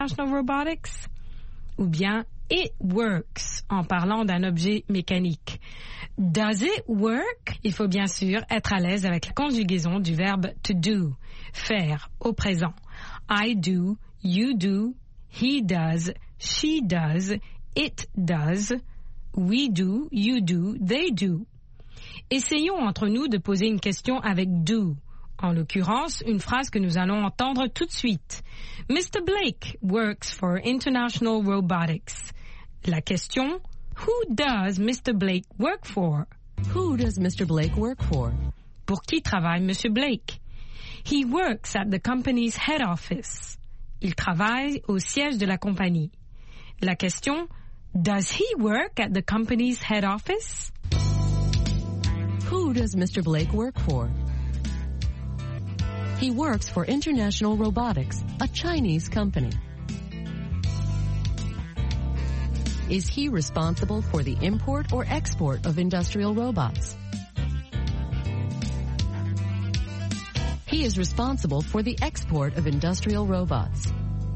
International Robotics? Ou bien it works en parlant d'un objet mécanique. Does it work? Il faut bien sûr être à l'aise avec la conjugaison du verbe to do, faire au présent. I do, you do, he does, she does, it does, we do, you do, they do. Essayons entre nous de poser une question avec do. En l'occurrence, une phrase que nous allons entendre tout de suite. Mr. Blake works for International Robotics. La question, who does Mr. Blake work for? Who does Mr. Blake work for? Pour qui travaille Monsieur Blake? He works at the company's head office. Il travaille au siège de la compagnie. La question, does he work at the company's head office? Who does Mr. Blake work for? He works for International Robotics, a Chinese company. Is he responsible for the import or export of industrial robots? He is responsible for the export of industrial robots.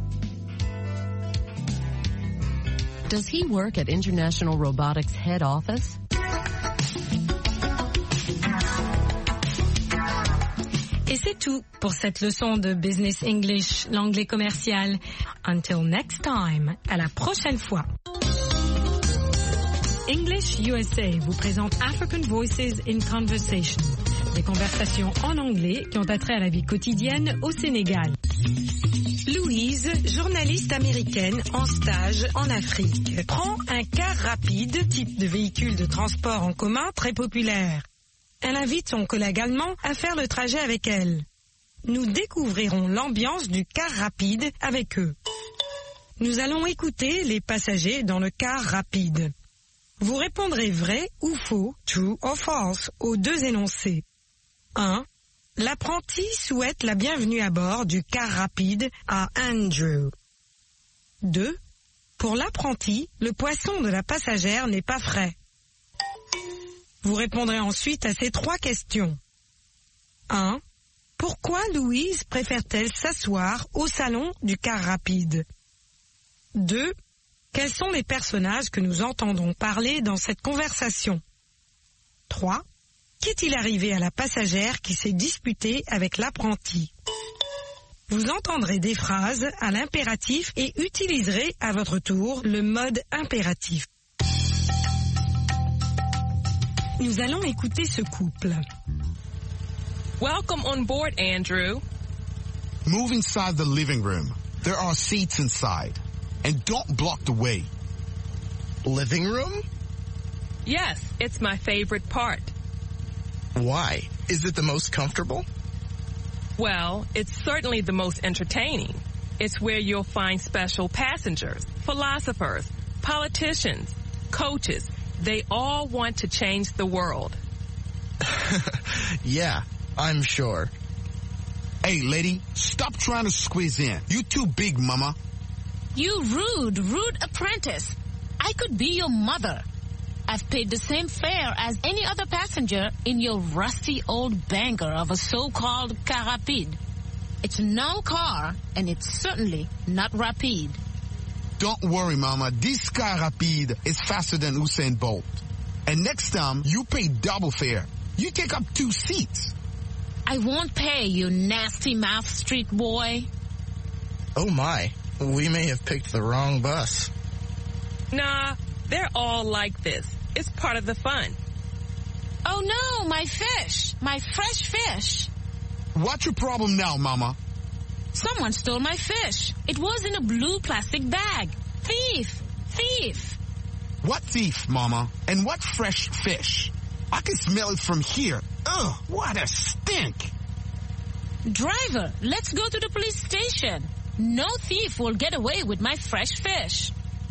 Does he work at International Robotics head office? Et c'est tout pour cette leçon de Business English, l'anglais commercial. Until next time, à la prochaine fois. English USA vous présente African Voices in Conversation, des conversations en anglais qui ont attrait à la vie quotidienne au Sénégal. Louise, journaliste américaine en stage en Afrique, prend un car rapide, type de véhicule de transport en commun très populaire. Elle invite son collègue allemand à faire le trajet avec elle. Nous découvrirons l'ambiance du car rapide avec eux. Nous allons écouter les passagers dans le car rapide. Vous répondrez vrai ou faux, true or false, aux deux énoncés. 1. L'apprenti souhaite la bienvenue à bord du car rapide à Andrew. 2. Pour l'apprenti, le poisson de la passagère n'est pas frais. Vous répondrez ensuite à ces 3 questions. 1. Pourquoi Louise préfère-t-elle s'asseoir au salon du car rapide? 2. Quels sont les personnages que nous entendons parler dans cette conversation? 3. Qu'est-il arrivé à la passagère qui s'est disputée avec l'apprenti? Vous entendrez des phrases à l'impératif et utiliserez à votre tour le mode impératif. Nous allons écouter ce couple. Welcome on board, Andrew. Move inside the living room. There are seats inside. And don't block the way. Living room? Yes, it's my favorite part. Why? Is it the most comfortable? Well, it's certainly the most entertaining. It's where you'll find special passengers, philosophers, politicians, coaches. They all want to change the world. Yeah, I'm sure. Hey, lady, stop trying to squeeze in. You too big, mama. You rude apprentice. I could be your mother. I've paid the same fare as any other passenger in your rusty old banger of a so-called car rapide. It's no car, and it's certainly not rapide. Don't worry, mama. This car rapide is faster than Usain Bolt. And next time, you pay double fare. You take up 2 seats. I won't pay, you nasty mouth street boy. Oh my, we may have picked the wrong bus. Nah, they're all like this. It's part of the fun. Oh no, my fish, my fresh fish. What's your problem now, mama? Someone stole my fish. It was in a blue plastic bag. Thief! Thief! What thief, mama? And what fresh fish? I can smell it from here. Ugh, what a stink! Driver, let's go to the police station. No thief will get away with my fresh fish.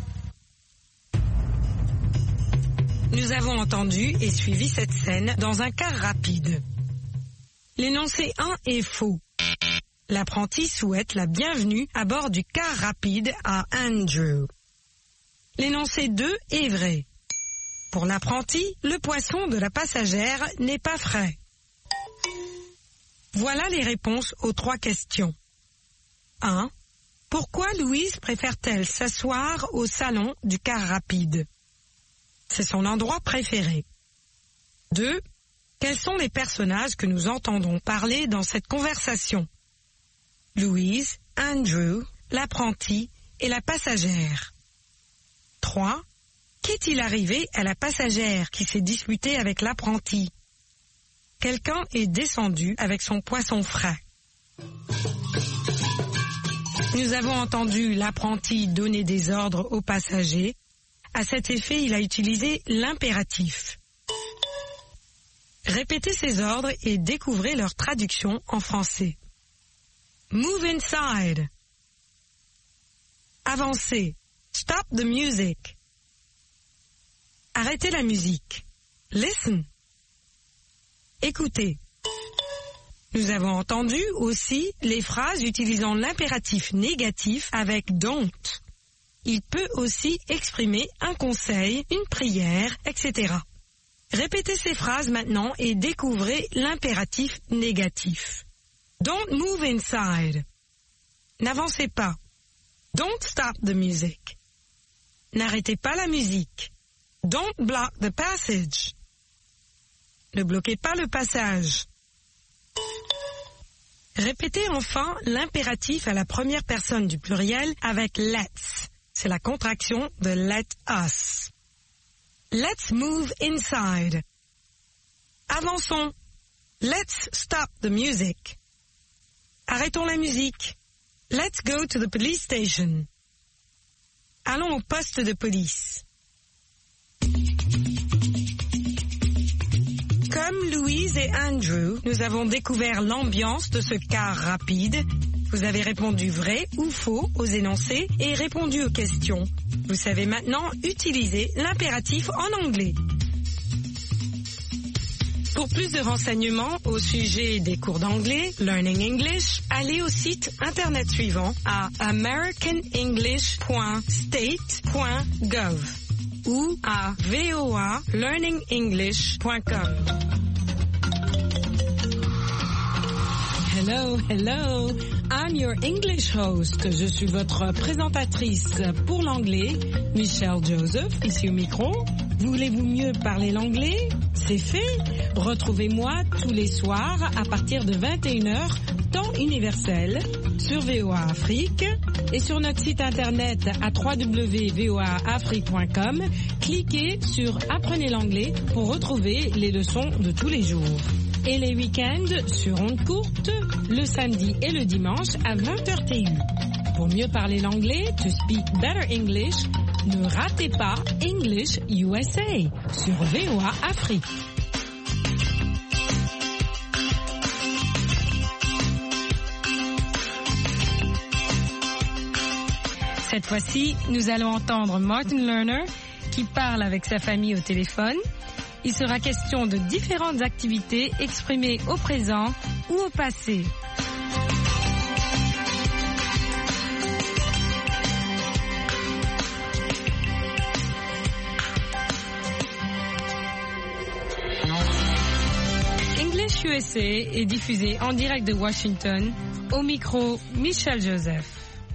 Nous avons entendu et suivi cette scène dans un car rapide. L'énoncé 1 est faux. L'apprenti souhaite la bienvenue à bord du car rapide à Andrew. L'énoncé 2 est vrai. Pour l'apprenti, le poisson de la passagère n'est pas frais. Voilà les réponses aux 3 questions. 1. Pourquoi Louise préfère-t-elle s'asseoir au salon du car rapide? C'est son endroit préféré. 2. Quels sont les personnages que nous entendons parler dans cette conversation? Louise, Andrew, l'apprenti et la passagère. 3. Qu'est-il arrivé à la passagère qui s'est disputée avec l'apprenti? Quelqu'un est descendu avec son poisson frais. Nous avons entendu l'apprenti donner des ordres aux passagers. À cet effet, il a utilisé l'impératif. Répétez ces ordres et découvrez leur traduction en français. Move inside. Avancez. Stop the music. Arrêtez la musique. Listen. Écoutez. Nous avons entendu aussi les phrases utilisant l'impératif négatif avec don't. Il peut aussi exprimer un conseil, une prière, etc. Répétez ces phrases maintenant et découvrez l'impératif négatif. Don't move inside. N'avancez pas. Don't stop the music. N'arrêtez pas la musique. Don't block the passage. Ne bloquez pas le passage. Répétez enfin l'impératif à la première personne du pluriel avec let's. C'est la contraction de let us. Let's move inside. Avançons. Let's stop the music. Arrêtons la musique. Let's go to the police station. Allons au poste de police. Comme Louise et Andrew, nous avons découvert l'ambiance de ce car rapide. Vous avez répondu vrai ou faux aux énoncés et répondu aux questions. Vous savez maintenant utiliser l'impératif en anglais. Pour plus de renseignements au sujet des cours d'anglais, Learning English, allez au site internet suivant à americanenglish.state.gov ou à voalearningenglish.com. Hello, hello, I'm your English host. Je suis votre présentatrice pour l'anglais, Michelle Joseph, ici au micro. Voulez-vous mieux parler l'anglais? C'est fait. Retrouvez-moi tous les soirs à partir de 21h, temps universel, sur VOA Afrique et sur notre site internet à www.voaafrique.com. Cliquez sur Apprenez l'anglais pour retrouver les leçons de tous les jours. Et les week-ends sur ondes courtes, le samedi et le dimanche à 20h TU. Pour mieux parler l'anglais, to speak better English, ne ratez pas English USA sur VOA Afrique. Cette fois-ci, nous allons entendre Martin Lerner qui parle avec sa famille au téléphone. Il sera question de différentes activités exprimées au présent ou au passé. English USA est diffusé en direct de Washington. Au micro, Michelle Joseph.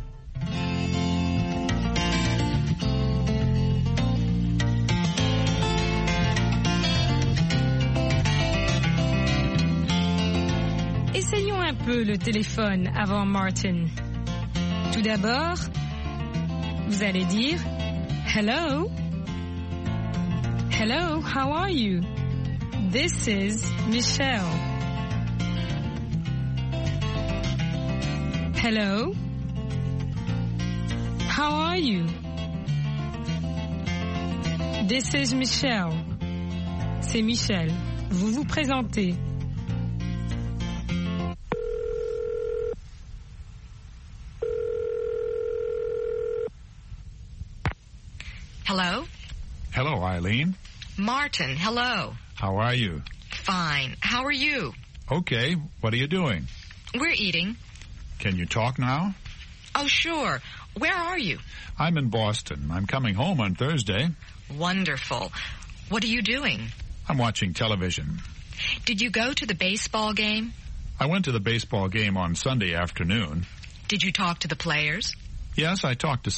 Essayons un peu le téléphone avant Martin. Tout d'abord, vous allez dire Hello. Hello, how are you? This is Michelle. Hello. How are you? This is Michelle. C'est Michelle. Vous vous présentez. Hello? Hello, Eileen. Martin, hello. How are you? Fine. How are you? Okay. What are you doing? We're eating. Can you talk now? Oh, sure. Where are you? I'm in Boston. I'm coming home on Thursday. Wonderful. What are you doing? I'm watching television. Did you go to the baseball game? I went to the baseball game on Sunday afternoon. Did you talk to the players? Yes, I talked to